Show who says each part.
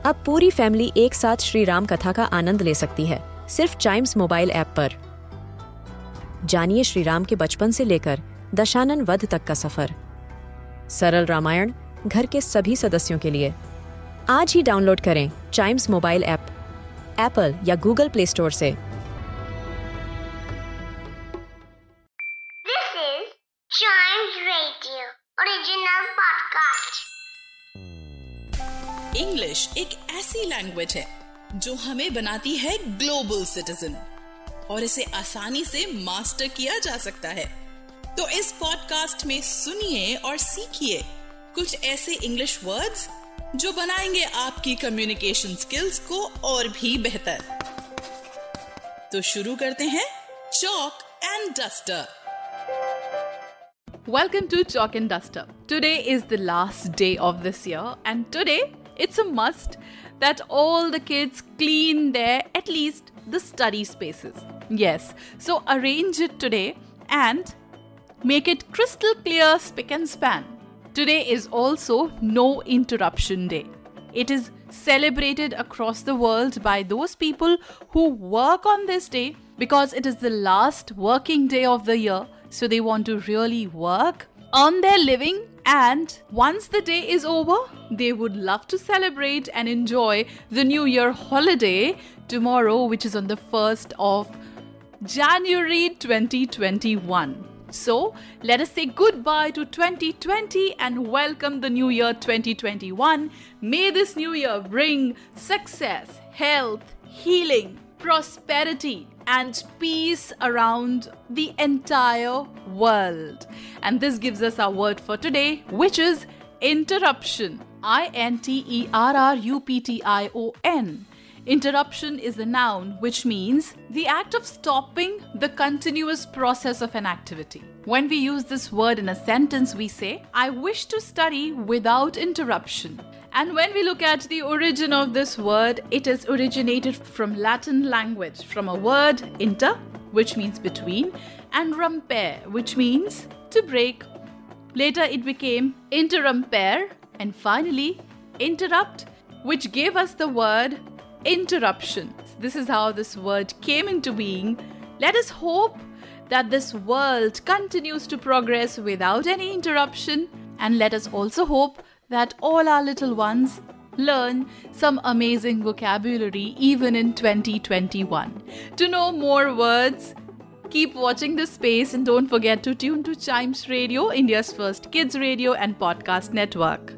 Speaker 1: अब पूरी फैमिली एक साथ श्री राम कथा का आनंद ले सकती है सिर्फ चाइम्स मोबाइल ऐप पर। जानिए श्री राम के बचपन से लेकर दशानन वध तक का सफर। सरल रामायण घर के सभी सदस्यों के लिए। आज ही डाउनलोड करें चाइम्स मोबाइल ऐप एप्पल या गूगल प्ले स्टोर से।
Speaker 2: This is Chimes Radio original podcast.
Speaker 3: English एक ऐसी लैंग्वेज है जो हमें बनाती है ग्लोबल सिटीजन और इसे आसानी से मास्टर किया जा सकता है। तो इस पॉडकास्ट में सुनिए और सीखिए कुछ ऐसे इंग्लिश वर्ड्स जो बनाएंगे आपकी कम्युनिकेशन स्किल्स को और भी बेहतर। तो शुरू करते हैं chalk and duster.
Speaker 4: Welcome to Chalk and Duster. Today is the last day of this year, and today it's a must that all the kids clean at least the study spaces. Yes, so arrange it today and make it crystal clear, spick and span. Today is also No Interruption Day. It is celebrated across the world by those people who work on this day because it is the last working day of the year. So they want to really work on their living, and once the day is over, they would love to celebrate and enjoy the New Year holiday tomorrow, which is on the 1st of January 2021. So let us say goodbye to 2020 and welcome the new year 2021. May this new year bring success, health, healing, prosperity and peace around the entire world. And this gives us our word for today, which is interruption. interruption. Interruption is a noun which means the act of stopping the continuous process of an activity. When we use this word in a sentence, we say, I wish to study without interruption. And when we look at the origin of this word, it is originated from Latin language, from a word inter, which means between, and rompere, which means to break. Later it became interrompere, and finally interrupt, which gave us the word interruption. This is how this word came into being. Let us hope that this world continues to progress without any interruption, and let us also hope that all our little ones learn some amazing vocabulary even in 2021. To know more words, keep watching this space and don't forget to tune to Chimes Radio, India's first kids radio and podcast network.